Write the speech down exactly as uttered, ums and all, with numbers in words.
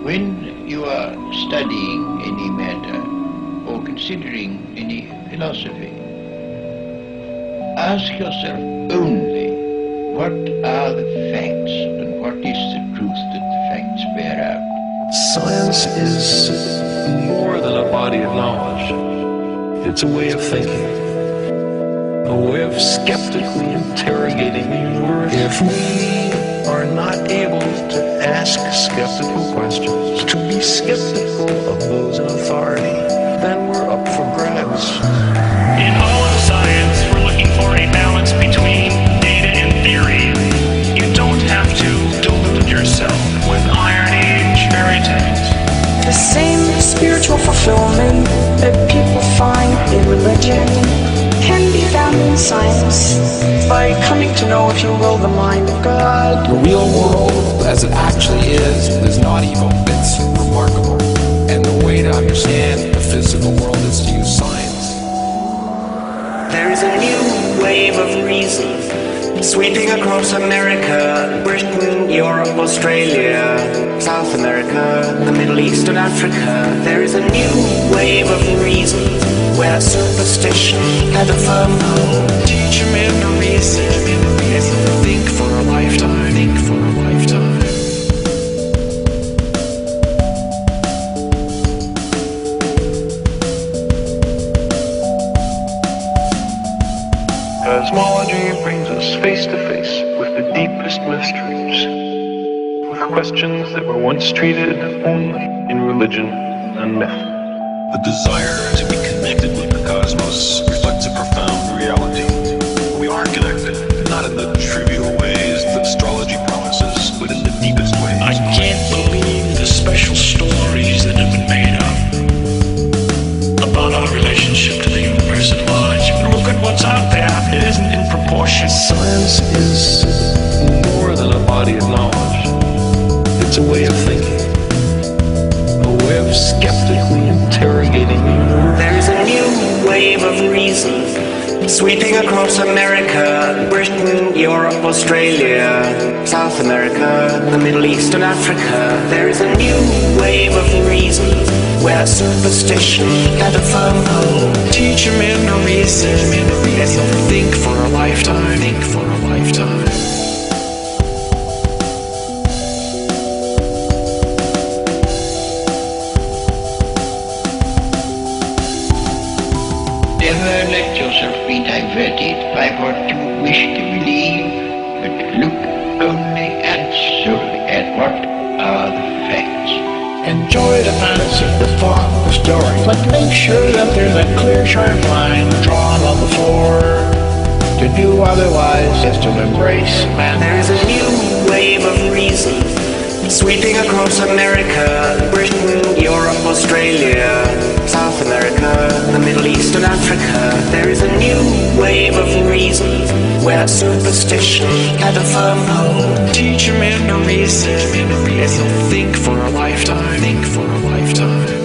When you are studying any matter or considering any philosophy, ask yourself only what are the facts and what is the truth that the facts bear out. Science is more than a body of knowledge. It's a way of thinking, a way of skeptically interrogating the universe. If we are not able to ask skeptical questions, to be skeptical of those in authority, then we're up for grabs. In all of science, we're looking for a balance between data and theory. You don't have to delude yourself with Iron Age fairy tales. The same spiritual fulfillment that people find in religion can be found in science by coming to know, if you will, the mind of God. The real world, as it actually is, is not evil. It's remarkable. And the way to understand the physical world is to use science. There is a new wave of reason sweeping across America, Britain, Europe, Australia, South America, the Middle East and Africa. There is a new wave of reason where superstition had a firm hold. Teach a man to reason, think for a lifetime, think for a lifetime. Cosmology brings us face to face with the deepest mysteries, with questions that were once treated only in religion and myth. The desire to be connected with the cosmos reflects a profound reality. We are connected, not in the trivial ways that astrology promises, but in the deepest ways. I can't believe the special stories that have been made up about our relationship to the universe at large. Look at what's out there. It isn't in proportion. Science is more than a body of knowledge. It's a way of thinking, a way of skeptically interrogating the universe. There is a new wave of reason sweeping across America, Britain, Europe, Australia, South America, the Middle East and Africa. There is a new wave of reason where superstition had a firm hold. Teach a man to reason, think for a lifetime, think for a lifetime. Never let yourself be diverted by what you wish to believe, but look only and solely at what are the facts. Enjoy the fantasy, the fun, the story, but make sure that there's a clear, sharp line drawn on the floor. To do otherwise is to embrace man. There is a new wave of reason sweeping across America, Britain, Europe, Australia, South America, the Middle East and Africa. There is a new wave of reason where superstition had a firm hold. Teach a man to reason, think for a lifetime, think for a lifetime.